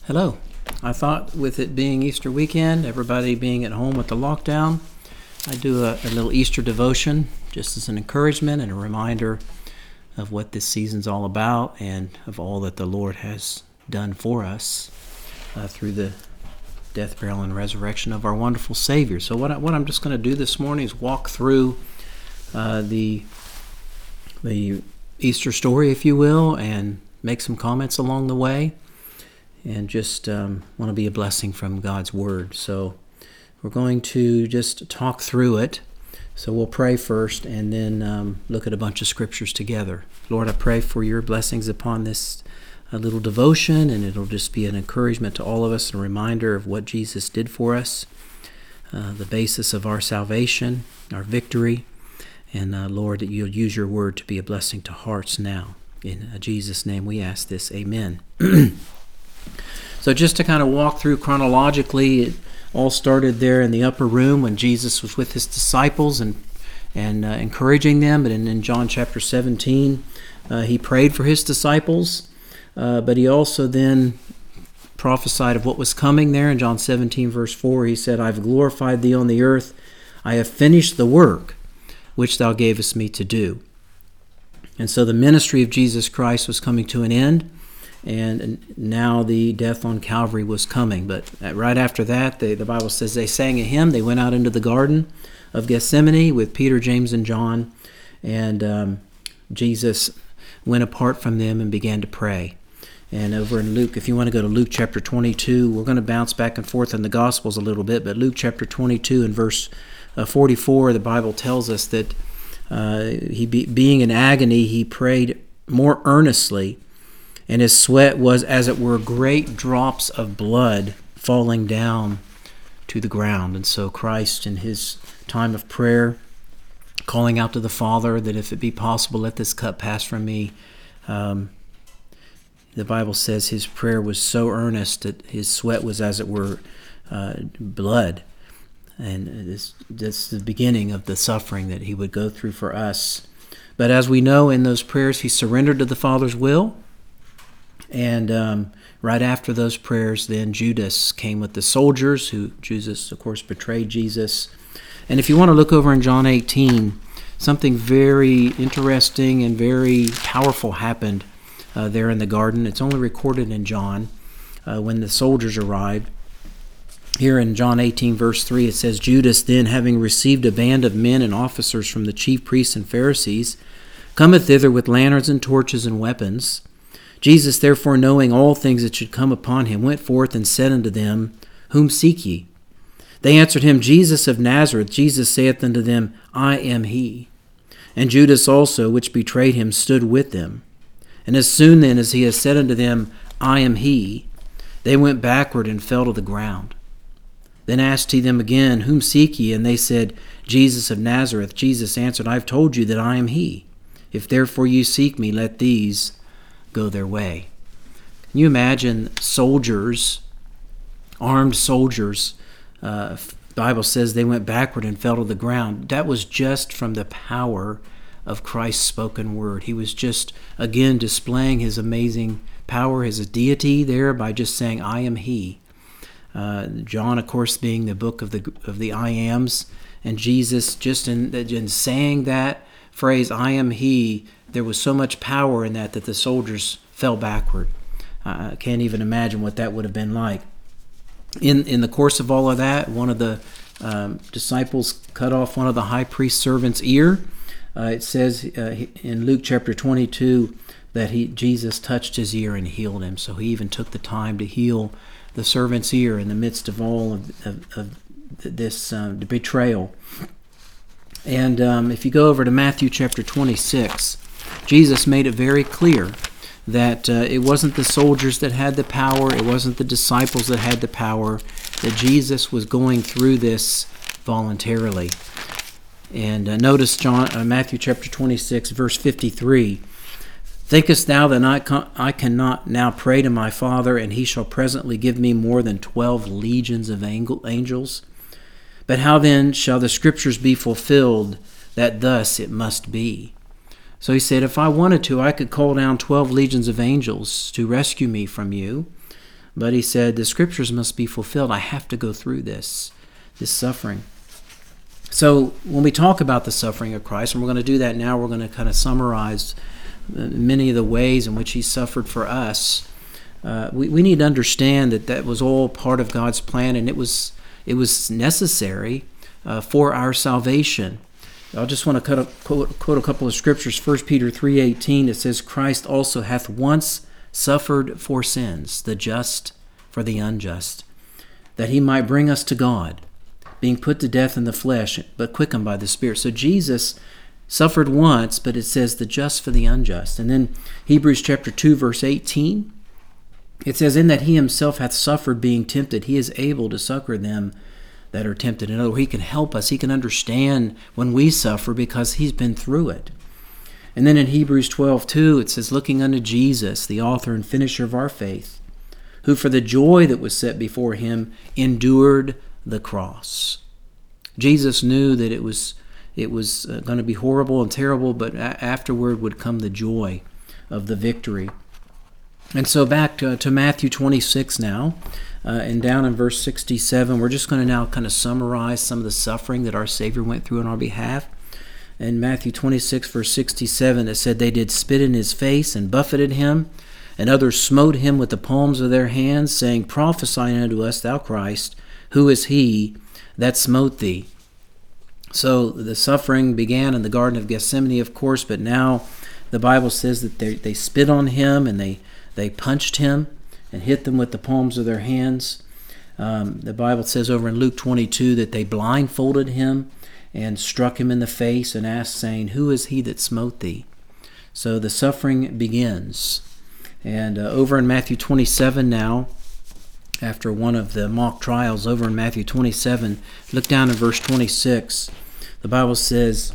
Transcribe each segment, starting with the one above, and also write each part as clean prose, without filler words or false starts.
Hello. I thought with it being Easter weekend, everybody being at home with the lockdown, I do a little Easter devotion just as an encouragement and a reminder of what this season's all about and of all that the Lord has done for us through the death, burial, and resurrection of our wonderful Savior. So what I'm just going to do this morning is walk through the Easter story, if you will, and make some comments along the way, and just want to be a blessing from God's Word. So we're going to just talk through it. So we'll pray first and then look at a bunch of scriptures together. Lord, I pray for your blessings upon this little devotion, and it'll just be an encouragement to all of us, and a reminder of what Jesus did for us, the basis of our salvation, our victory. And Lord, that you'll use your word to be a blessing to hearts now. In Jesus' name we ask this, amen. So just to kind of walk through chronologically, it all started there in the upper room when Jesus was with his disciples and encouraging them. And in John chapter 17, he prayed for his disciples, but he also then prophesied of what was coming there. In John 17, verse 4, he said, I've glorified thee on the earth. I have finished the work which thou gavest me to do. And so the ministry of Jesus Christ was coming to an end, and now the death on Calvary was coming. But right after that, the Bible says they sang a hymn. They went out into the Garden of Gethsemane with Peter, James, and John, and Jesus went apart from them and began to pray. And over in Luke, if you want to go to Luke chapter 22, we're going to bounce back and forth in the Gospels a little bit, but Luke chapter 22 and verse 44, the Bible tells us that being in agony, he prayed more earnestly, and his sweat was, as it were, great drops of blood falling down to the ground. And so Christ, in his time of prayer, calling out to the Father that if it be possible, let this cup pass from me, the Bible says his prayer was so earnest that his sweat was, as it were, blood. And that's the beginning of the suffering that he would go through for us. But as we know, in those prayers, he surrendered to the Father's will. And right after those prayers, then Judas came with the soldiers, who Judas, of course, betrayed Jesus. And if you want to look over in John 18, something very interesting and very powerful happened there in the garden. It's only recorded in John when the soldiers arrived. Here in John 18, verse 3, it says, Judas then, having received a band of men and officers from the chief priests and Pharisees, cometh thither with lanterns and torches and weapons. Jesus, therefore, knowing all things that should come upon him, went forth and said unto them, Whom seek ye? They answered him, Jesus of Nazareth. Jesus saith unto them, I am he. And Judas also, which betrayed him, stood with them. And as soon then as he had said unto them, I am he, they went backward and fell to the ground. Then asked he them again, Whom seek ye? And they said, Jesus of Nazareth. Jesus answered, I have told you that I am he. If therefore you seek me, let these go their way. Can you imagine soldiers, armed soldiers? The Bible says they went backward and fell to the ground. That was just from the power of Christ's spoken word. He was just, again, displaying his amazing power, his deity there by just saying, I am he. John, of course, being the book of the I ams, and Jesus, just in saying that phrase, I am he, there was so much power in that the soldiers fell backward. I can't even imagine what that would have been like. In the course of all of that, one of the disciples cut off one of the high priest's servant's ear. It says in Luke chapter 22 that Jesus touched his ear and healed him. So he even took the time to heal the servant's ear in the midst of all of this betrayal. And if you go over to Matthew chapter 26, Jesus made it very clear that it wasn't the soldiers that had the power, it wasn't the disciples that had the power, that Jesus was going through this voluntarily. And notice Matthew chapter 26, verse 53. Thinkest thou that I cannot now pray to my Father, and he shall presently give me more than 12 legions of angels? But how then shall the scriptures be fulfilled, that thus it must be? So he said, if I wanted to, I could call down 12 legions of angels to rescue me from you. But he said, the scriptures must be fulfilled. I have to go through this suffering. So when we talk about the suffering of Christ, and we're going to do that now, we're going to kind of summarize many of the ways in which he suffered for us. We need to understand that was all part of God's plan, and it was necessary for our salvation. I just want to quote a couple of scriptures. 1 Peter 3:18, it says, Christ also hath once suffered for sins, the just for the unjust, that he might bring us to God, being put to death in the flesh, but quickened by the Spirit. So Jesus suffered once, but it says the just for the unjust. And then Hebrews chapter 2, verse 18, it says, in that he himself hath suffered being tempted, he is able to succor them that are tempted. In other words, he can help us. He can understand when we suffer because he's been through it. And then in Hebrews 12:2, it says, looking unto Jesus, the author and finisher of our faith, who for the joy that was set before him endured the cross. Jesus knew that it was going to be horrible and terrible, but afterward would come the joy of the victory. And so back to Matthew 26 now, and down in verse 67, we're just going to now kind of summarize some of the suffering that our Savior went through on our behalf. In Matthew 26, verse 67, it said, they did spit in his face and buffeted him, and others smote him with the palms of their hands, saying, prophesy unto us, thou Christ, who is he that smote thee? So the suffering began in the Garden of Gethsemane, of course, but now the Bible says that they spit on him and they punched him and hit them with the palms of their hands. The Bible says over in Luke 22 that they blindfolded him and struck him in the face and asked, saying, who is he that smote thee? So the suffering begins. And over in Matthew 27 now, after one of the mock trials, over in Matthew 27, look down in verse 26. The Bible says,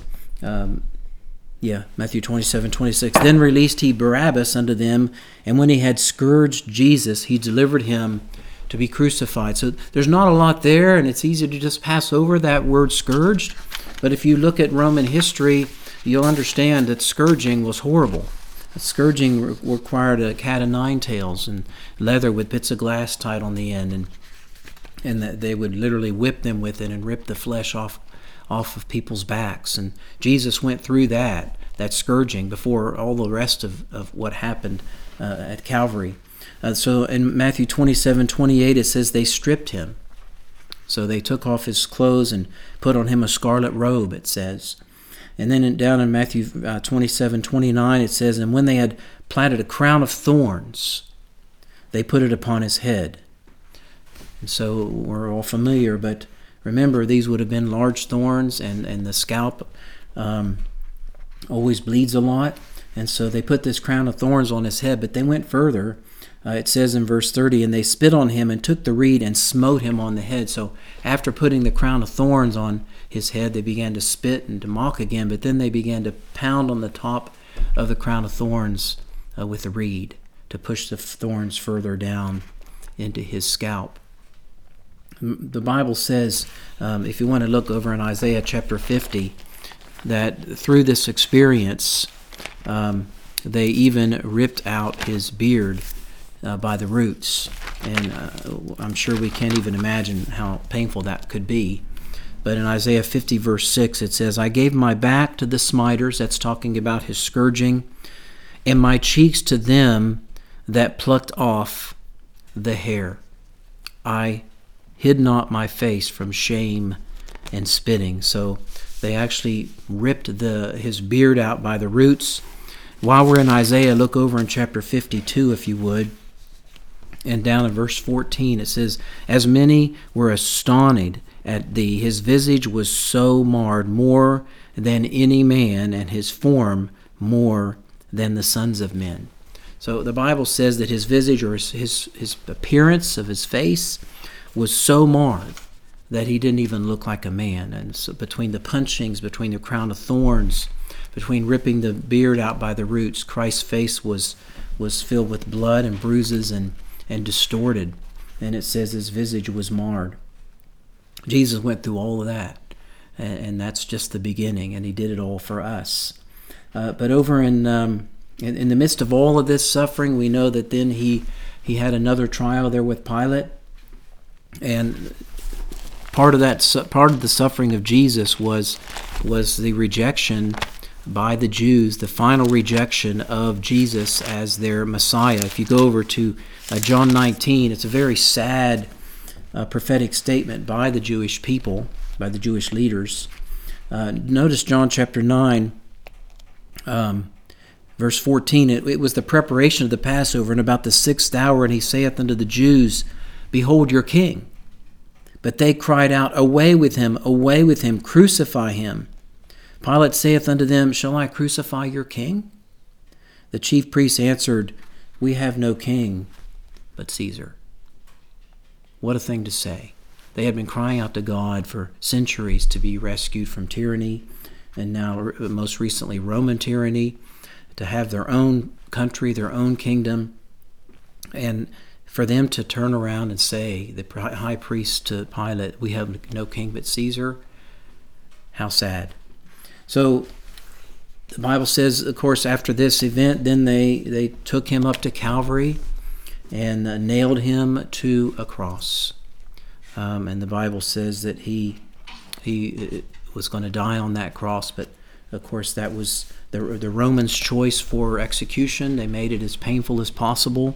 Matthew 27:26. Then released he Barabbas unto them, and when he had scourged Jesus, he delivered him to be crucified. So there's not a lot there, and it's easy to just pass over that word scourged. But if you look at Roman history, you'll understand that scourging was horrible. Scourging required a cat of nine tails and leather with bits of glass tied on the end, and that they would literally whip them with it and rip the flesh off of people's backs. And Jesus went through that scourging before all the rest of what happened at Calvary. So in Matthew 27:28, it says they stripped him. So they took off his clothes and put on him a scarlet robe, it says. And then down in Matthew 27:29, it says, and when they had platted a crown of thorns, they put it upon his head. And so we're all familiar, but remember, these would have been large thorns, and the scalp always bleeds a lot. And so they put this crown of thorns on his head, but they went further. It says in verse 30, and they spit on him and took the reed and smote him on the head. So after putting the crown of thorns on his head, they began to spit and to mock again, but then they began to pound on the top of the crown of thorns with the reed to push the thorns further down into his scalp. The Bible says, if you want to look over in Isaiah chapter 50, that through this experience, they even ripped out his beard by the roots. And I'm sure we can't even imagine how painful that could be. But in Isaiah 50 verse 6, it says, I gave my back to the smiters, that's talking about his scourging, and my cheeks to them that plucked off the hair. I hid not my face from shame and spitting. So they actually ripped his beard out by the roots. While we're in Isaiah, look over in chapter 52, if you would. And down in verse 14, it says, as many were astonished at his visage was so marred, more than any man, and his form more than the sons of men. So the Bible says that his visage, or his appearance of his face, was so marred that he didn't even look like a man. And so between the punchings, between the crown of thorns, between ripping the beard out by the roots, Christ's face was filled with blood and bruises and distorted. And it says his visage was marred. Jesus went through all of that, and that's just the beginning, and he did it all for us. But over in the midst of all of this suffering, we know that then he he had another trial there with Pilate, and part of the suffering of Jesus was the rejection by the Jews, the final rejection of Jesus as their Messiah. If you go over to John 19, it's a very sad prophetic statement by the Jewish people, by the Jewish leaders. Notice John chapter 9, verse 14. It was the preparation of the Passover, and about the 6th hour, and he saith unto the Jews, Behold your king. But they cried out, Away with him, crucify him. Pilate saith unto them, Shall I crucify your king? The chief priests answered, We have no king but Caesar. What a thing to say. They had been crying out to God for centuries to be rescued from tyranny, and now most recently Roman tyranny, to have their own country, their own kingdom, and for them to turn around and say, the high priest to Pilate, We have no king but Caesar. How sad. So the Bible says, of course, after this event, then they took him up to Calvary and nailed him to a cross. And the Bible says that he was going to die on that cross, but of course that was the Romans' choice for execution. They made it as painful as possible,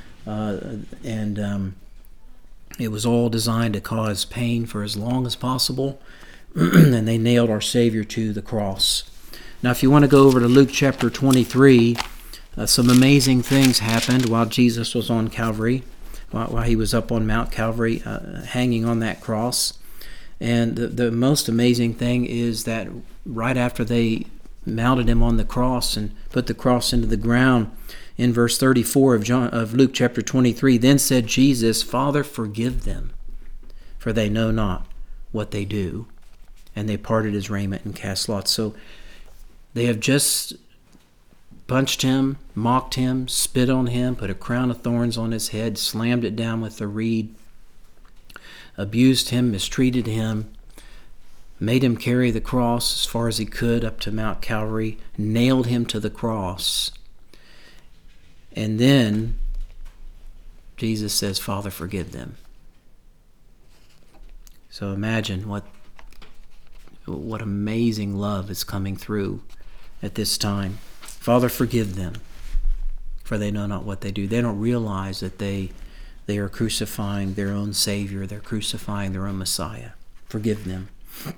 and it was all designed to cause pain for as long as possible. And they nailed our Savior to the cross. Now, if you want to go over to Luke chapter 23, some amazing things happened while Jesus was on Calvary, while he was up on Mount Calvary, hanging on that cross. And the most amazing thing is that right after they mounted him on the cross and put the cross into the ground, in verse 34 of Luke chapter 23, Then said Jesus, Father, forgive them, for they know not what they do. And they parted his raiment and cast lots. So they have just punched him, mocked him, spit on him, put a crown of thorns on his head, slammed it down with a reed, abused him, mistreated him, made him carry the cross as far as he could up to Mount Calvary, nailed him to the cross. And then Jesus says, Father, forgive them. So imagine what amazing love is coming through at this time. Father, forgive them, for they know not what they do. They don't realize that they are crucifying their own Savior. They're crucifying their own Messiah. Forgive them.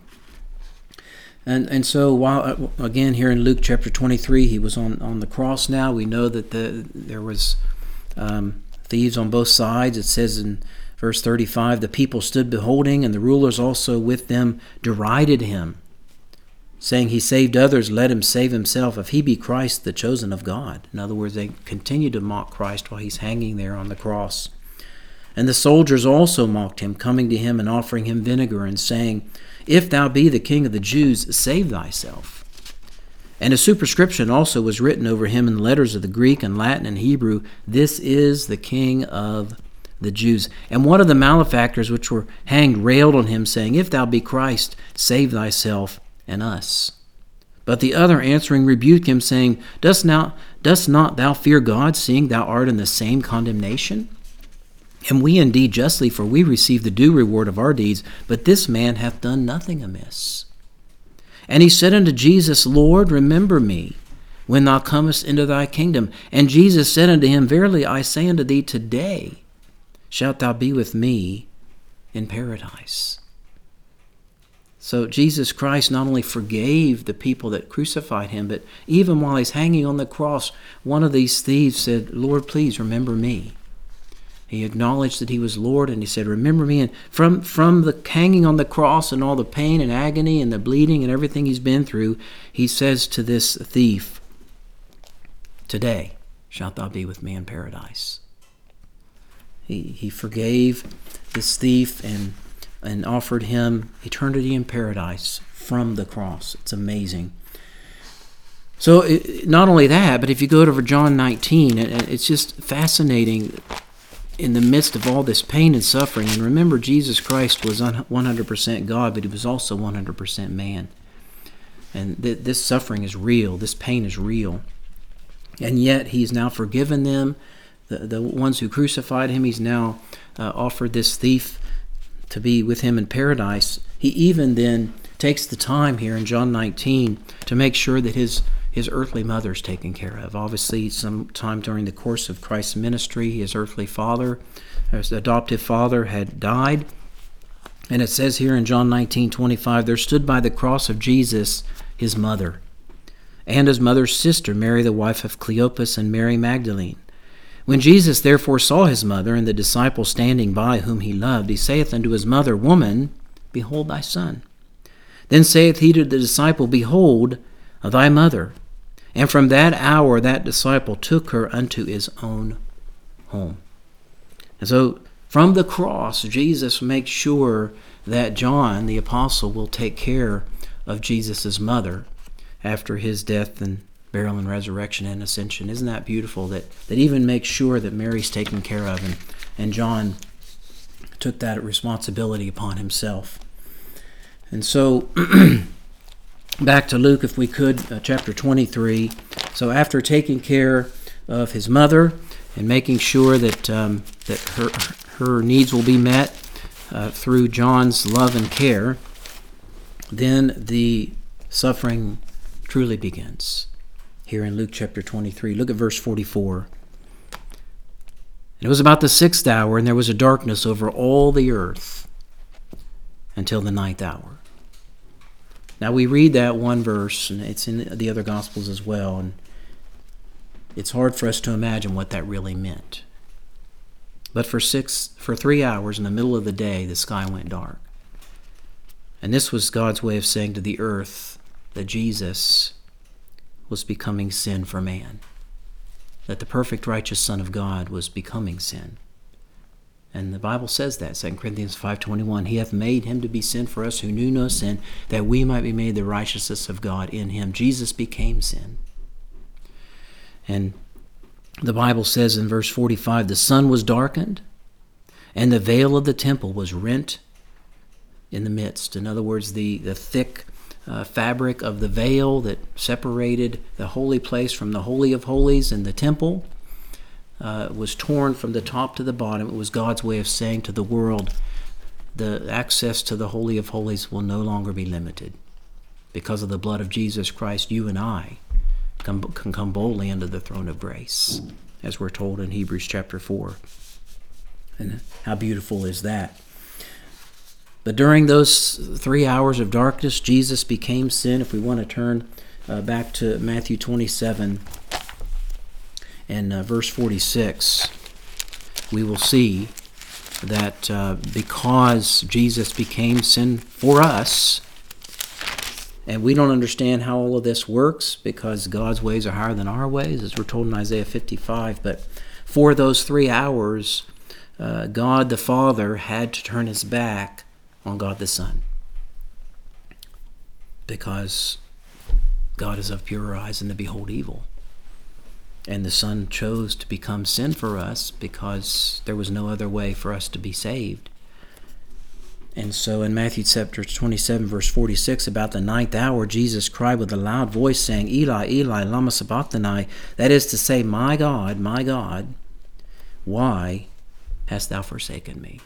And so while again here in Luke chapter 23, he was on the cross now. We know that there was thieves on both sides. It says in verse 35, the people stood beholding, and the rulers also with them derided him, saying, He saved others, let him save himself, if he be Christ, the chosen of God. In other words, they continue to mock Christ while he's hanging there on the cross. And the soldiers also mocked him, coming to him and offering him vinegar, and saying, If thou be the King of the Jews, save thyself. And a superscription also was written over him in the letters of the Greek and Latin and Hebrew, This is the King of the Jews. And one of the malefactors which were hanged railed on him, saying, If thou be Christ, save thyself and us. But the other answering rebuked him, saying, Dost not thou fear God, seeing thou art in the same condemnation? And we indeed justly, for we receive the due reward of our deeds, but this man hath done nothing amiss. And he said unto Jesus, Lord, remember me when thou comest into thy kingdom. And Jesus said unto him, Verily I say unto thee, today shalt thou be with me in paradise. So Jesus Christ not only forgave the people that crucified him, but even while he's hanging on the cross, one of these thieves said, Lord, please remember me. He acknowledged that he was Lord, and he said, remember me. And from the hanging on the cross and all the pain and agony and the bleeding and everything he's been through, he says to this thief, today shalt thou be with me in paradise. He forgave this thief and offered him eternity in paradise from the cross. It's amazing. So not only that, but if you go to John 19, it's just fascinating in the midst of all this pain and suffering. And remember, Jesus Christ was 100% God, but he was also 100% man. And this suffering is real. This pain is real. And yet he's now forgiven them. the ones who crucified him. He's now offered this thief to be with him in paradise. He even then takes the time here in John 19 to make sure that his earthly mother is taken care of. Obviously, sometime during the course of Christ's ministry, his earthly father, his adoptive father, had died. And it says here in John 19:25, there stood by the cross of Jesus his mother, and his mother's sister, Mary the wife of Cleopas, and Mary Magdalene. When Jesus therefore saw his mother and the disciple standing by whom he loved, he saith unto his mother, Woman, behold thy son. Then saith he to the disciple, Behold thy mother. And from that hour that disciple took her unto his own home. And so from the cross, Jesus makes sure that John, the apostle, will take care of Jesus' mother after his death and burial and resurrection and ascension. Isn't that beautiful? That even makes sure that Mary's taken care of, and John took that responsibility upon himself. And so back to Luke, if we could, chapter 23. So after taking care of his mother and making sure that her needs will be met through John's love and care, then the suffering truly begins. Here in Luke chapter 23, look at verse 44. And it was about the 6th hour, and there was a darkness over all the earth until the 9th hour. Now we read that one verse, and it's in the other Gospels as well, and it's hard for us to imagine what that really meant. But for 3 hours in the middle of the day, the sky went dark. And this was God's way of saying to the earth that Jesus was becoming sin for man, that the perfect righteous Son of God was becoming sin. And the Bible says that, 2 Corinthians 5:21, He hath made him to be sin for us who knew no sin, that we might be made the righteousness of God in him. Jesus became sin. And the Bible says in verse 45, the sun was darkened, and the veil of the temple was rent in the midst. In other words, the thick fabric of the veil that separated the holy place from the Holy of Holies in the temple was torn from the top to the bottom. It was God's way of saying to the world, the access to the Holy of Holies will no longer be limited. Because of the blood of Jesus Christ, you and I can come boldly under the throne of grace, as we're told in Hebrews chapter 4. And how beautiful is that? But during those 3 hours of darkness, Jesus became sin. If we want to turn back to Matthew 27 and verse 46, we will see that because Jesus became sin for us, and we don't understand how all of this works because God's ways are higher than our ways, as we're told in Isaiah 55, but for those 3 hours, God the Father had to turn his back on God the Son, because God is of purer eyes than to behold evil. And the Son chose to become sin for us because there was no other way for us to be saved. And so in Matthew chapter 27, verse 46, about the 9th hour, Jesus cried with a loud voice, saying, Eli, Eli, lama sabachthani, that is to say, my God, why hast thou forsaken me?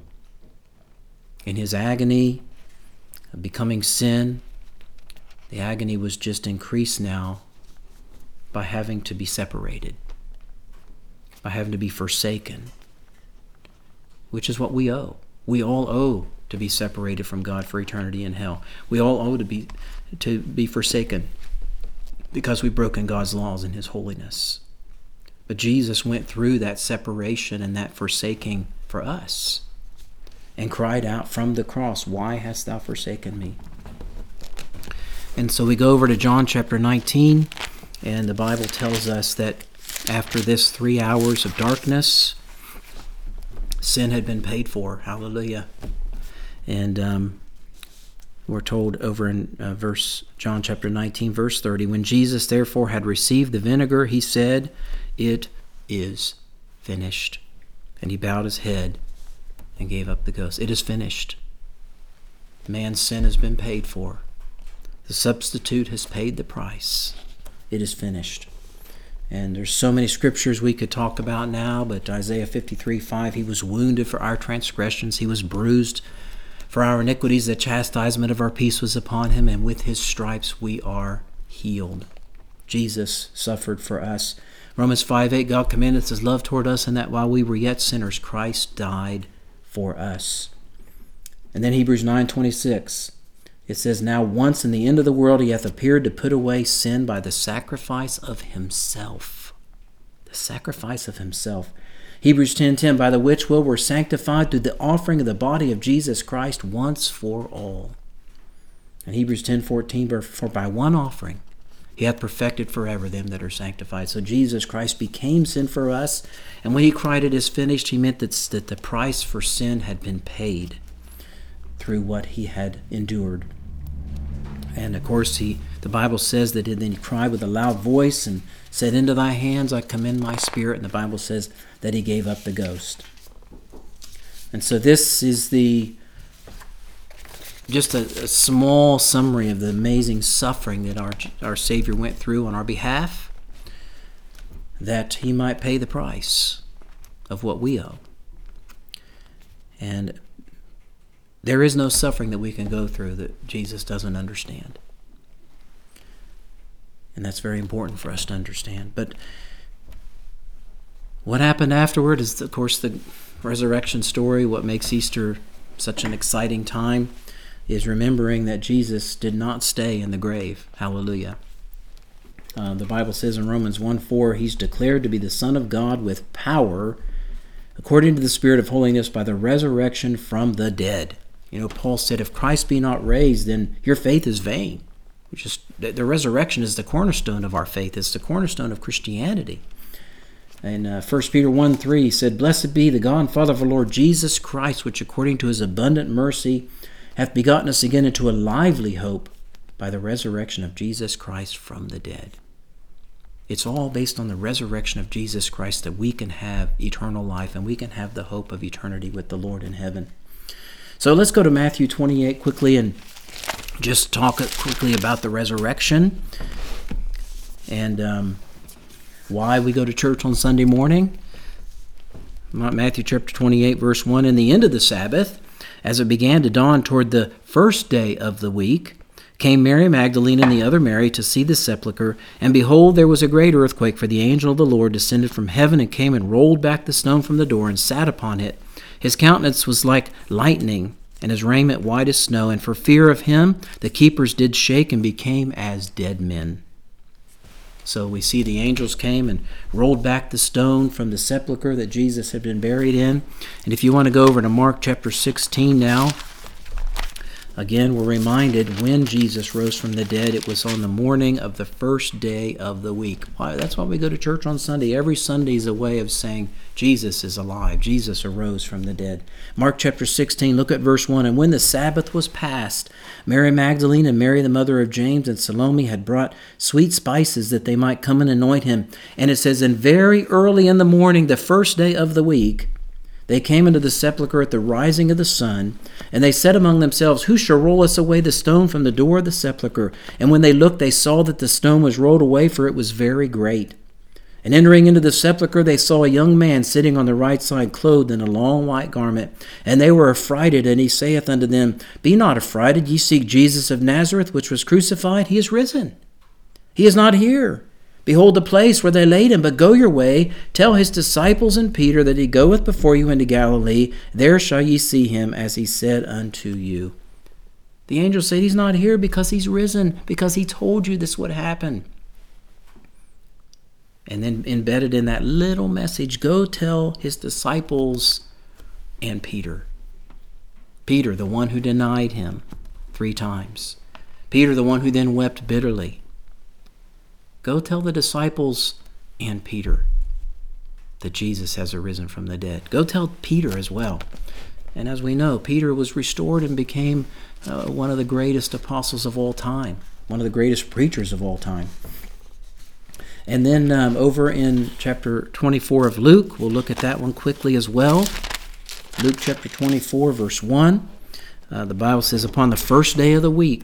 In his agony of becoming sin, the agony was just increased now by having to be separated, by having to be forsaken, which is what we owe. We all owe to be separated from God for eternity in hell. We all owe to be forsaken because we've broken God's laws and his holiness. But Jesus went through that separation and that forsaking for us and cried out from the cross, why hast thou forsaken me? And so we go over to John chapter 19, and the Bible tells us that after this 3 hours of darkness, sin had been paid for. Hallelujah. And we're told over in John chapter 19, verse 30, when Jesus therefore had received the vinegar, he said, it is finished. And he bowed his head and gave up the ghost. It is finished. Man's sin has been paid for. The substitute has paid the price. It is finished. And there's so many scriptures we could talk about now, but Isaiah 53:5, he was wounded for our transgressions, he was bruised for our iniquities, the chastisement of our peace was upon him, and with his stripes we are healed. Jesus suffered for us. Romans 5:8, God commendeth his love toward us, and that while we were yet sinners, Christ died for us. And then Hebrews 9:26, it says, now once in the end of the world he hath appeared to put away sin by the sacrifice of himself. The sacrifice of himself. Hebrews 10:10, by the which will we're sanctified through the offering of the body of Jesus Christ once for all. And Hebrews 10:14, for by one offering he hath perfected forever them that are sanctified. So Jesus Christ became sin for us, and when he cried it is finished, he meant that the price for sin had been paid through what he had endured. And of course, the Bible says that then he cried with a loud voice and said, into thy hands I commend my spirit. And the Bible says that he gave up the ghost. And so this is just a small summary of the amazing suffering that our Savior went through on our behalf, that he might pay the price of what we owe. And there is no suffering that we can go through that Jesus doesn't understand. And that's very important for us to understand. But what happened afterward is, of course, the resurrection story. What makes Easter such an exciting time is remembering that Jesus did not stay in the grave. Hallelujah. The Bible says in Romans 1:4, he's declared to be the Son of God with power, according to the Spirit of holiness, by the resurrection from the dead. You know, Paul said, if Christ be not raised, then your faith is vain. The resurrection is the cornerstone of our faith. It's the cornerstone of Christianity. And 1 Peter 1:3 said, blessed be the God and Father of our Lord Jesus Christ, which according to his abundant mercy hath begotten us again into a lively hope by the resurrection of Jesus Christ from the dead. It's all based on the resurrection of Jesus Christ that we can have eternal life and we can have the hope of eternity with the Lord in heaven. So let's go to Matthew 28 quickly and just talk quickly about the resurrection and why we go to church on Sunday morning. Matthew chapter 28, verse 1, in the end of the Sabbath, as it began to dawn toward the first day of the week, came Mary Magdalene and the other Mary to see the sepulchre, and behold, there was a great earthquake, for the angel of the Lord descended from heaven and came and rolled back the stone from the door and sat upon it. His countenance was like lightning, and his raiment white as snow, and for fear of him the keepers did shake and became as dead men. So we see the angels came and rolled back the stone from the sepulchre that Jesus had been buried in. And if you want to go over to Mark chapter 16 now, again, we're reminded when Jesus rose from the dead, it was on the morning of the first day of the week. Why? That's why we go to church on Sunday. Every Sunday is a way of saying Jesus is alive. Jesus arose from the dead. Mark chapter 16, look at verse 1. And when the Sabbath was past, Mary Magdalene and Mary the mother of James and Salome had brought sweet spices that they might come and anoint him. And it says, and very early in the morning, the first day of the week, they came into the sepulchre at the rising of the sun, and they said among themselves, who shall roll us away the stone from the door of the sepulchre? And when they looked, they saw that the stone was rolled away, for it was very great. And entering into the sepulchre, they saw a young man sitting on the right side, clothed in a long white garment. And they were affrighted, and he saith unto them, be not affrighted, ye seek Jesus of Nazareth, which was crucified. He is risen. He is not here. Behold the place where they laid him, but go your way, tell his disciples and Peter that he goeth before you into Galilee. There shall ye see him, as he said unto you. The angel said he's not here because he's risen, because he told you this would happen. And then embedded in that little message, go tell his disciples and Peter. Peter, the one who denied him 3 times. Peter, the one who then wept bitterly. Go tell the disciples and Peter that Jesus has arisen from the dead. Go tell Peter as well. And as we know, Peter was restored and became one of the greatest apostles of all time, one of the greatest preachers of all time. And then over in chapter 24 of Luke, we'll look at that one quickly as well. Luke chapter 24, verse 1. The Bible says, upon the first day of the week,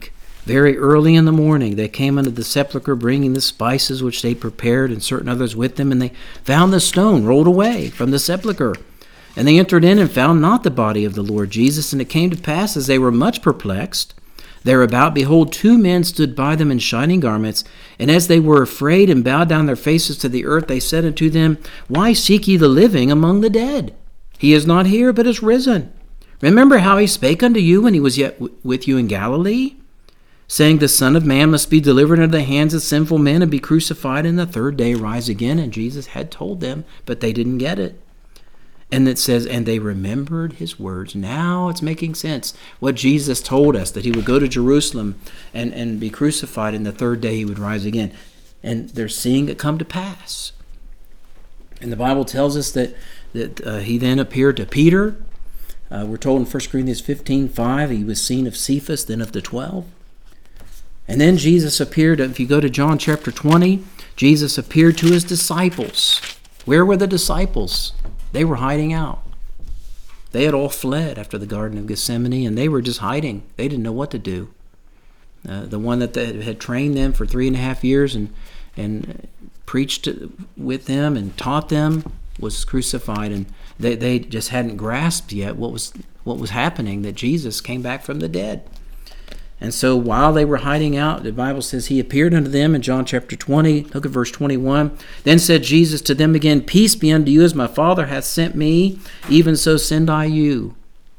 Very early in the morning they came unto the sepulchre, bringing the spices which they prepared, and certain others with them, and they found the stone rolled away from the sepulchre. And they entered in and found not the body of the Lord Jesus. And it came to pass, as they were much perplexed thereabout, behold, 2 men stood by them in shining garments. And as they were afraid and bowed down their faces to the earth, they said unto them, Why seek ye the living among the dead? He is not here, but is risen. Remember how he spake unto you when he was yet with you in Galilee, saying, The Son of Man must be delivered into the hands of sinful men and be crucified, and the 3rd day rise again. And Jesus had told them, but they didn't get it. And it says, and they remembered his words. Now it's making sense. What Jesus told us, that he would go to Jerusalem and be crucified, and the 3rd day he would rise again. And they're seeing it come to pass. And the Bible tells us that he then appeared to Peter. We're told in 1 Corinthians 15:5, he was seen of Cephas, then of the 12. And then Jesus appeared, if you go to John chapter 20, Jesus appeared to his disciples. Where were the disciples? They were hiding out. They had all fled after the Garden of Gethsemane, and they were just hiding. They didn't know what to do. The one that had trained them for 3.5 years and preached with them and taught them was crucified, and they just hadn't grasped yet what was happening, that Jesus came back from the dead. And so while they were hiding out, the Bible says he appeared unto them in John chapter 20. Look at verse 21. Then said Jesus to them again, Peace be unto you, as my Father hath sent me, even so send I you.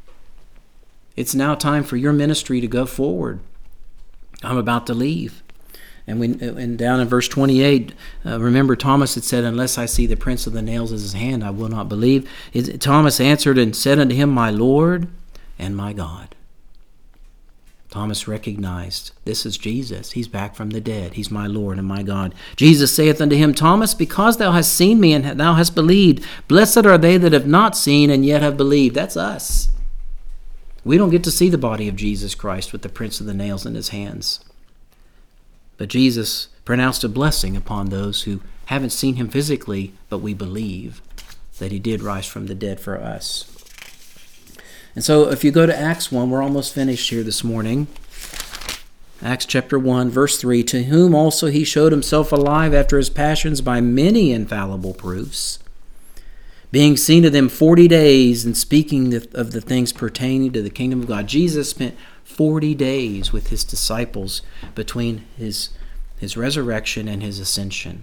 It's now time for your ministry to go forward. I'm about to leave. And down in verse 28, remember Thomas had said, Unless I see the prints of the nails in his hand, I will not believe. Thomas answered and said unto him, My Lord and my God. Thomas recognized, this is Jesus. He's back from the dead. He's my Lord and my God. Jesus saith unto him, Thomas, because thou hast seen me and thou hast believed, blessed are they that have not seen and yet have believed. That's us. We don't get to see the body of Jesus Christ with the prints of the nails in his hands. But Jesus pronounced a blessing upon those who haven't seen him physically, but we believe that he did rise from the dead for us. And so if you go to Acts 1, we're almost finished here this morning. Acts chapter 1, verse 3, To whom also he showed himself alive after his passions by many infallible proofs, being seen of them 40 days and speaking of the things pertaining to the kingdom of God. Jesus spent 40 days with his disciples between his resurrection and his ascension.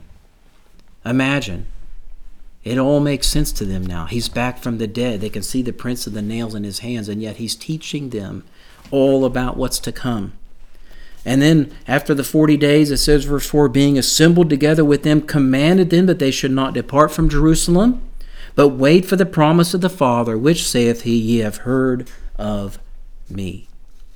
Imagine. It all makes sense to them now. He's back from the dead. They can see the prints of the nails in his hands, and yet he's teaching them all about what's to come. And then after the 40 days, it says, verse 4, Being assembled together with them, commanded them that they should not depart from Jerusalem, but wait for the promise of the Father, which saith he, Ye have heard of me.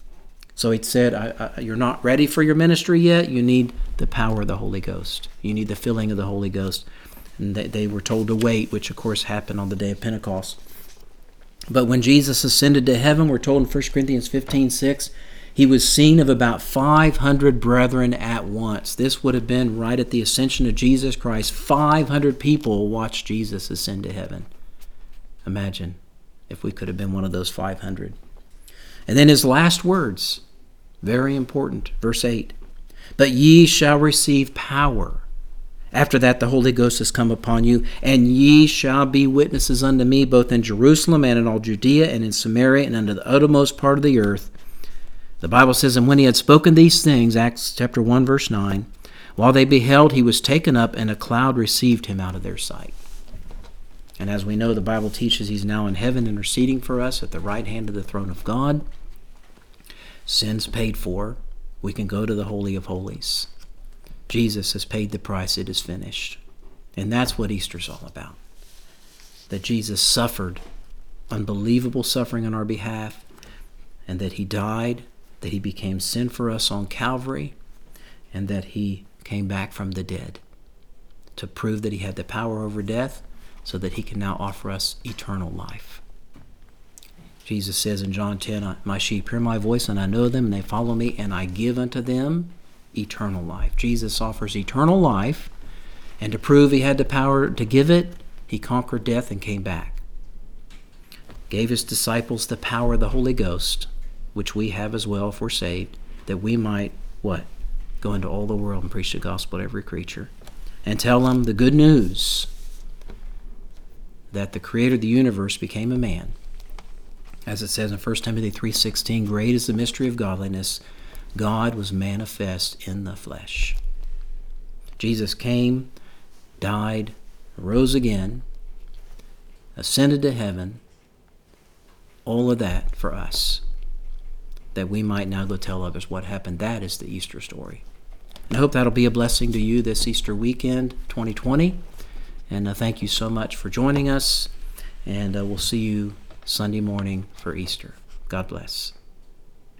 So he said, you're not ready for your ministry yet. You need the power of the Holy Ghost. You need the filling of the Holy Ghost. And they were told to wait, which of course happened on the day of Pentecost. But when Jesus ascended to heaven, we're told in 1 Corinthians 15:6, he was seen of about 500 brethren at once. This would have been right at the ascension of Jesus Christ. 500 people watched Jesus ascend to heaven. Imagine if we could have been one of those 500. And then his last words, very important, verse 8, But ye shall receive power. After that, the Holy Ghost has come upon you, and ye shall be witnesses unto me, both in Jerusalem and in all Judea and in Samaria and unto the uttermost part of the earth. The Bible says, And when he had spoken these things, Acts chapter 1, verse 9, while they beheld, he was taken up, and a cloud received him out of their sight. And as we know, the Bible teaches he's now in heaven interceding for us at the right hand of the throne of God. Sins paid for. We can go to the Holy of Holies. Jesus has paid the price. It is finished. And that's what Easter's all about. That Jesus suffered unbelievable suffering on our behalf, and that he died, that he became sin for us on Calvary, and that he came back from the dead to prove that he had the power over death, so that he can now offer us eternal life. Jesus says in John 10, My sheep hear my voice, and I know them, and they follow me, and I give unto them eternal life. Jesus offers eternal life, and to prove he had the power to give it, he conquered death and came back. Gave his disciples the power of the Holy Ghost, which we have as well if we're saved, that we might, what? Go into all the world and preach the gospel to every creature and tell them the good news that the Creator of the universe became a man. As it says in 1 Timothy 3:16, great is the mystery of godliness. God was manifest in the flesh. Jesus came, died, rose again, ascended to heaven, all of that for us, that we might now go tell others what happened. That is the Easter story. And I hope that'll be a blessing to you this Easter weekend 2020. And thank you so much for joining us. And we'll see you Sunday morning for Easter. God bless.